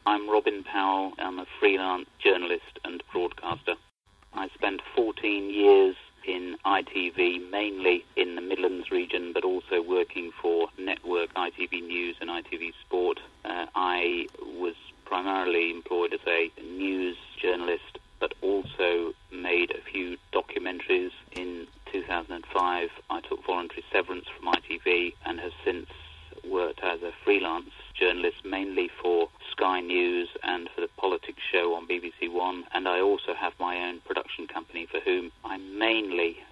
I'm Robin Powell. I'm a freelance journalist and broadcaster. I spent 14 years in ITV, mainly in the Midlands region, but also working for Network, ITV News and ITV Sport. I was primarily employed as a news journalist, but also made a few documentaries. In 2005, I took voluntary severance from ITV and have since worked as a freelance journalist, mainly for Sky News and for the politics show on BBC One. And I also have my own production company for whom I mainly